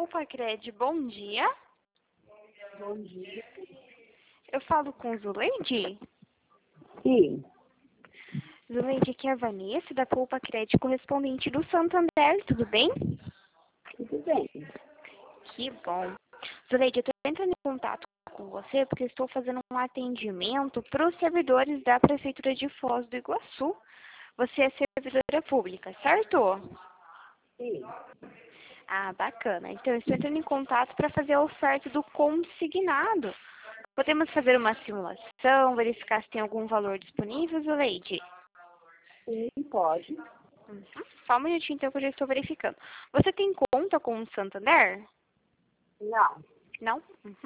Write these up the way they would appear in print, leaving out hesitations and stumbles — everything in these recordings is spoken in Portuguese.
Poupa Cred, bom dia. Bom dia. Eu falo com Zuleide? Sim, Zuleide, aqui é a Vanessa, da Poupa Cred, correspondente do Santander, tudo bem? tudo bem. Que bom. Zuleide, eu estou entrando em contato com você porque eu estou fazendo um atendimento para os servidores da Prefeitura de Foz do Iguaçu. Você é servidora pública, certo? Sim, Ah, bacana. Então, eu estou entrando em contato para fazer a oferta do consignado. Podemos fazer uma simulação, verificar se tem algum valor disponível, Zuleide? sim, pode. Uhum. Só um minutinho, então, que eu já estou verificando. Você tem conta com o Santander? Não, Não? Uhum.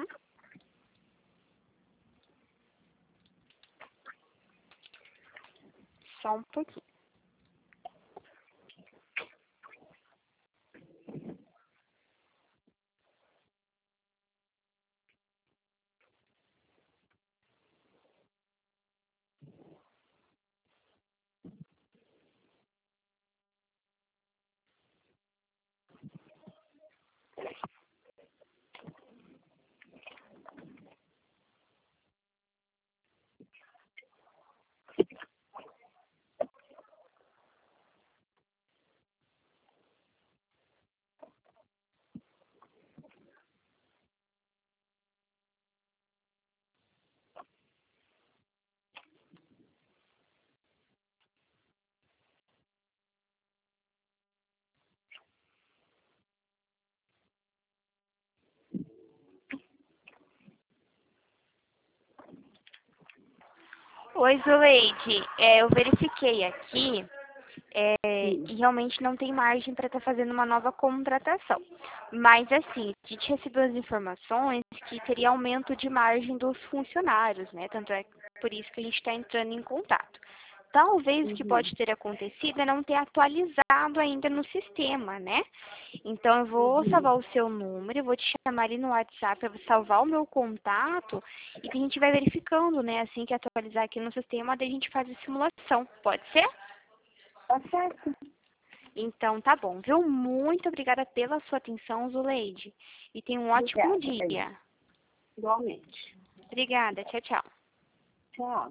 Só um pouquinho. Oi, Zuleide. Eu verifiquei aqui sim. e realmente não tem margem para estar fazendo uma nova contratação. Mas, assim, a gente recebeu as informações que teria aumento de margem dos funcionários, né? Tanto é por isso que a gente está entrando em contato. Talvez o que Uhum, pode ter acontecido é não ter atualizado ainda no sistema, né? Então, eu vou uhum. salvar o seu número, eu vou te chamar ali no WhatsApp, eu vou salvar o meu contato e que a gente vai verificando, né? Assim que atualizar aqui no sistema, daí a gente faz a simulação. Pode ser? Tá certo. Então, tá bom, viu? Muito obrigada pela sua atenção, Zuleide. E tenha um ótimo Obrigada, dia. igualmente. Obrigada, tchau, tchau. Tchau.